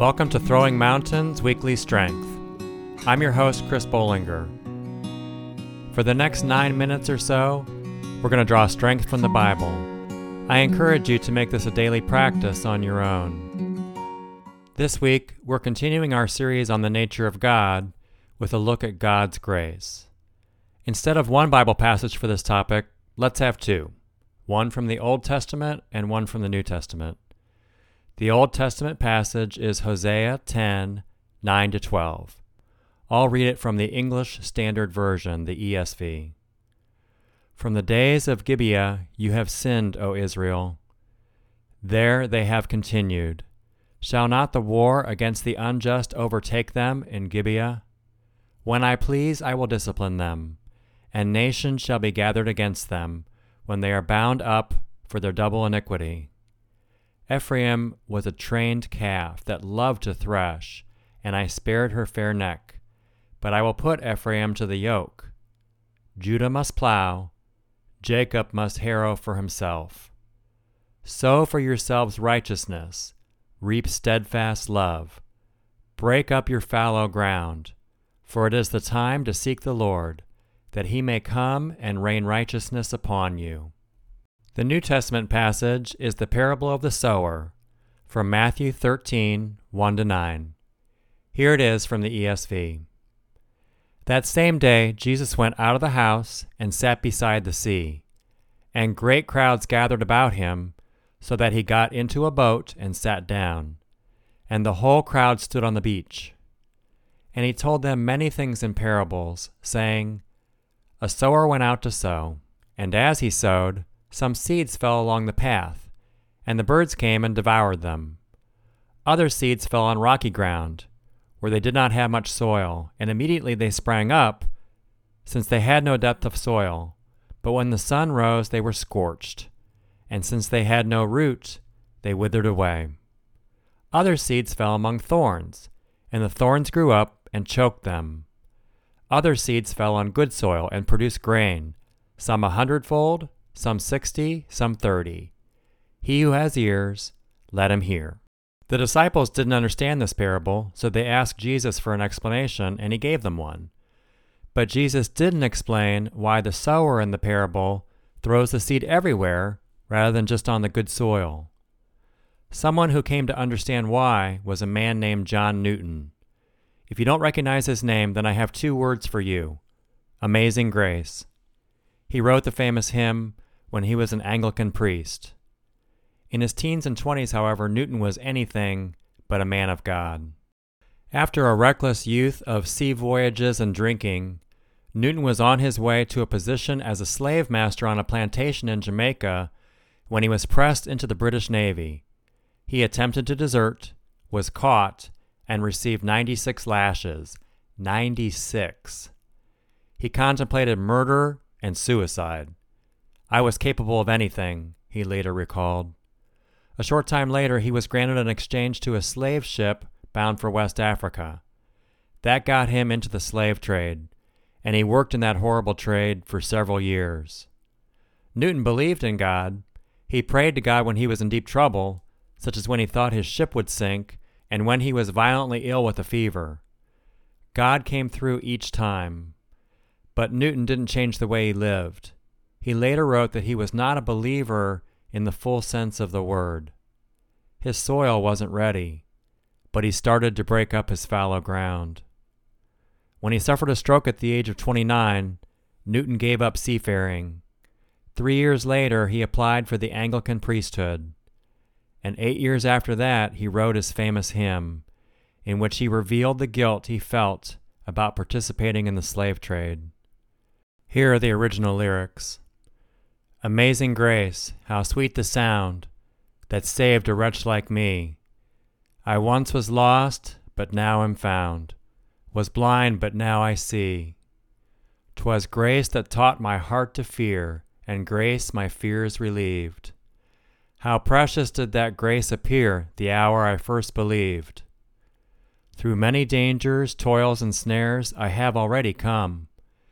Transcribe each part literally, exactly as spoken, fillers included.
Welcome to Throwing Mountains Weekly Strength. I'm your host, Chris Bollinger. For the next nine minutes or so, we're going to draw strength from the Bible. I encourage you to make this a daily practice on your own. This week, we're continuing our series on the nature of God with a look at God's grace. Instead of one Bible passage for this topic, let's have two. One from the Old Testament and one from the New Testament. The Old Testament passage is Hosea ten, nine to twelve. I'll read it from the English Standard Version, the E S V. From the days of Gibeah you have sinned, O Israel. There they have continued. Shall not the war against the unjust overtake them in Gibeah? When I please, I will discipline them, and nations shall be gathered against them, when they are bound up for their double iniquity. Ephraim was a trained calf that loved to thresh, and I spared her fair neck. But I will put Ephraim to the yoke. Judah must plow, Jacob must harrow for himself. Sow for yourselves righteousness, reap steadfast love. Break up your fallow ground, for it is the time to seek the Lord, that he may come and rain righteousness upon you. The New Testament passage is the parable of the sower, from Matthew thirteen, one to nine. Here it is from the E S V. That same day Jesus went out of the house and sat beside the sea, and great crowds gathered about him, so that he got into a boat and sat down, and the whole crowd stood on the beach. And he told them many things in parables, saying, A sower went out to sow, and as he sowed, some seeds fell along the path, and the birds came and devoured them. Other seeds fell on rocky ground, where they did not have much soil, and immediately they sprang up, since they had no depth of soil. But when the sun rose, they were scorched, and since they had no root, they withered away. Other seeds fell among thorns, and the thorns grew up and choked them. Other seeds fell on good soil and produced grain, some a hundredfold, some sixty, some thirty. He who has ears, let him hear. The disciples didn't understand this parable, so they asked Jesus for an explanation, and he gave them one. But Jesus didn't explain why the sower in the parable throws the seed everywhere rather than just on the good soil. Someone who came to understand why was a man named John Newton. If you don't recognize his name, then I have two words for you: Amazing Grace. He wrote the famous hymn when he was an Anglican priest. In his teens and twenties, however, Newton was anything but a man of God. After a reckless youth of sea voyages and drinking, Newton was on his way to a position as a slave master on a plantation in Jamaica when he was pressed into the British Navy. He attempted to desert, was caught, and received ninety-six lashes. ninety-six. He contemplated murder and suicide. I was capable of anything, he later recalled. A short time later, he was granted an exchange to a slave ship bound for West Africa. That got him into the slave trade, and he worked in that horrible trade for several years. Newton believed in God. He prayed to God when he was in deep trouble, such as when he thought his ship would sink and when he was violently ill with a fever. God came through each time, but Newton didn't change the way he lived. He later wrote that he was not a believer in the full sense of the word. His soil wasn't ready, but he started to break up his fallow ground. When he suffered a stroke at the age of twenty-nine, Newton gave up seafaring. Three years later, he applied for the Anglican priesthood. And eight years after that, he wrote his famous hymn, in which he revealed the guilt he felt about participating in the slave trade. Here are the original lyrics. Amazing grace, how sweet the sound that saved a wretch like me. I once was lost, but now am found, was blind, but now I see. 'Twas grace that taught my heart to fear, and grace my fears relieved. How precious did that grace appear the hour I first believed. Through many dangers, toils, and snares I have already come.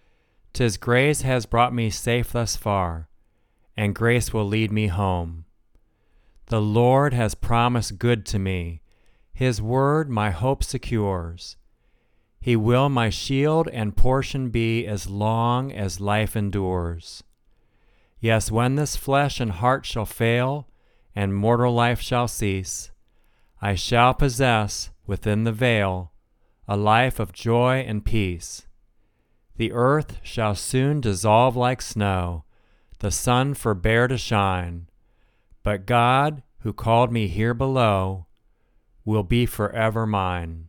'Tis grace has brought me safe thus far, and grace will lead me home. The Lord has promised good to me. His word my hope secures. He will my shield and portion be as long as life endures. Yes, when this flesh and heart shall fail, and mortal life shall cease, I shall possess within the veil a life of joy and peace. The earth shall soon dissolve like snow, the sun forbear to shine, but God, who called me here below, will be forever mine.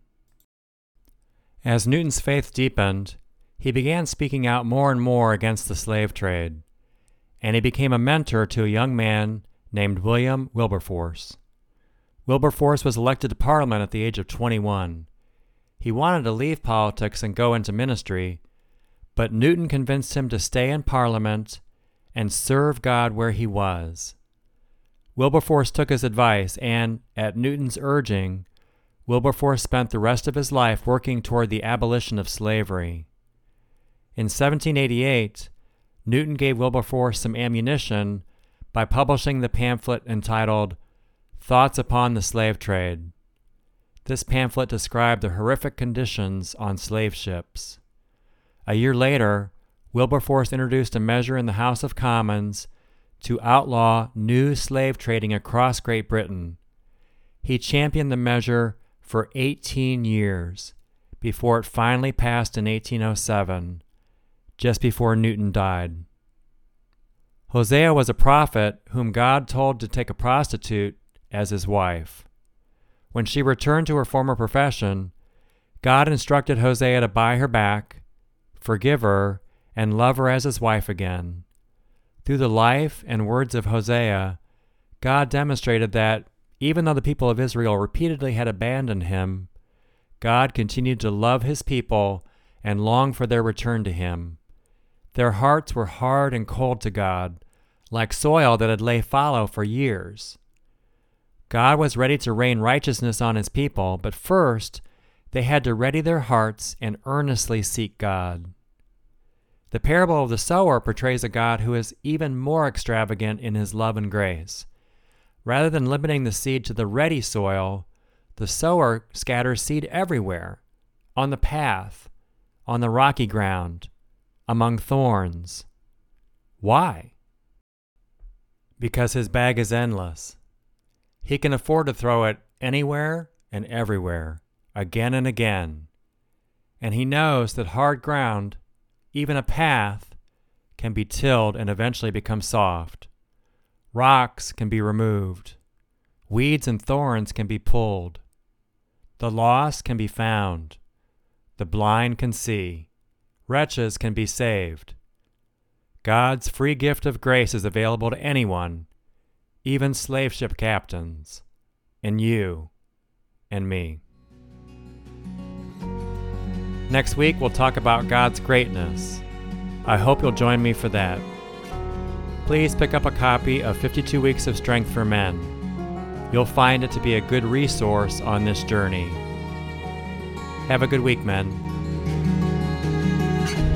As Newton's faith deepened, he began speaking out more and more against the slave trade, and he became a mentor to a young man named William Wilberforce. Wilberforce was elected to Parliament at the age of twenty-one. He wanted to leave politics and go into ministry, but Newton convinced him to stay in Parliament and serve God where he was. Wilberforce took his advice, and, at Newton's urging, Wilberforce spent the rest of his life working toward the abolition of slavery. In seventeen eighty-eight, Newton gave Wilberforce some ammunition by publishing the pamphlet entitled Thoughts Upon the Slave Trade. This pamphlet described the horrific conditions on slave ships. A year later, Wilberforce introduced a measure in the House of Commons to outlaw new slave trading across Great Britain. He championed the measure for eighteen years before it finally passed in eighteen oh seven, just before Newton died. Hosea was a prophet whom God told to take a prostitute as his wife. When she returned to her former profession, God instructed Hosea to buy her back, forgive her, and love her as his wife again. Through the life and words of Hosea, God demonstrated that, even though the people of Israel repeatedly had abandoned him, God continued to love his people and long for their return to him. Their hearts were hard and cold to God, like soil that had lay fallow for years. God was ready to rain righteousness on his people, but first they had to ready their hearts and earnestly seek God. The parable of the sower portrays a God who is even more extravagant in his love and grace. Rather than limiting the seed to the ready soil, the sower scatters seed everywhere, on the path, on the rocky ground, among thorns. Why? Because his bag is endless. He can afford to throw it anywhere and everywhere, again and again. And he knows that hard ground, even a path, can be tilled and eventually become soft. Rocks can be removed. Weeds and thorns can be pulled. The lost can be found. The blind can see. Wretches can be saved. God's free gift of grace is available to anyone, even slave ship captains, and you, and me. Next week, we'll talk about God's greatness. I hope you'll join me for that. Please pick up a copy of fifty-two Weeks of Strength for Men. You'll find it to be a good resource on this journey. Have a good week, men.